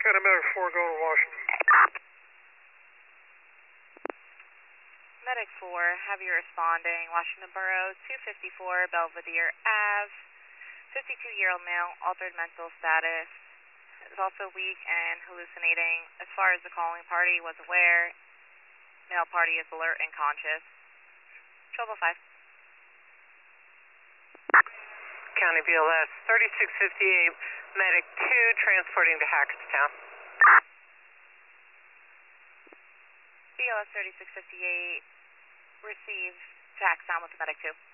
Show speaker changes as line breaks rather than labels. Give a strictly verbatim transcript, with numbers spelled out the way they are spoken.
County Medic four going to Washington.
Medic four, have you responding, Washington Borough, two fifty-four Belvedere Ave, fifty-two-year-old male, altered mental status, is also weak and hallucinating. As far as the calling party was aware, male party is alert and conscious. twelve oh five.
County B L S, thirty-six fifty-eight, Medic two, transporting to Hackettstown.
B L S thirty-six fifty-eight, receive to Hackettstown with the Medic two.